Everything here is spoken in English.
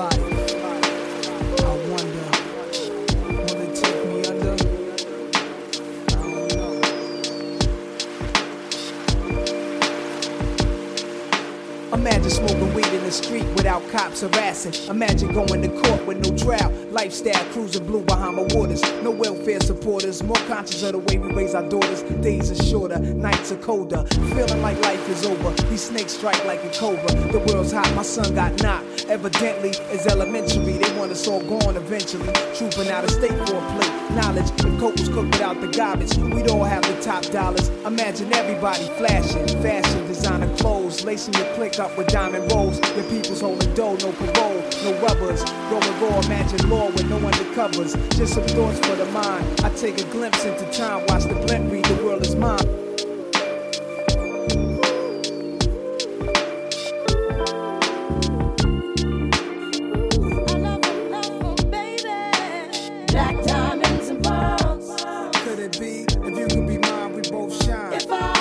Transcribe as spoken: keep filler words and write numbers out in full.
life. I wonder, will it take me under? I don't know. Imagine smoking weed in the street without cops harassing. Imagine going to court with no trial. Lifestyle cruising blue Bahama waters. No welfare supporters. More conscious of the way we raise our daughters. Days are shorter, nights are colder. Feeling like life is over. These snakes strike like a cobra. The world's hot, my son got knocked. Evidently, it's elementary. They want us all gone eventually. Trooping out of state for a plate. Knowledge, if coke was cooked without the garbage, we'd all have the top dollars. Imagine everybody flashing. Fashion, designer clothes. Lacing your click up with diamond rolls. Your people's holding dough, no parole, no rubbers. Going raw, imagine law with no undercovers. Just some thoughts for the mind. I take a glimpse into time, watch the blimp read, the world is mine. Black diamonds and pearls. Could it be? If you could be mine, we both shine. If I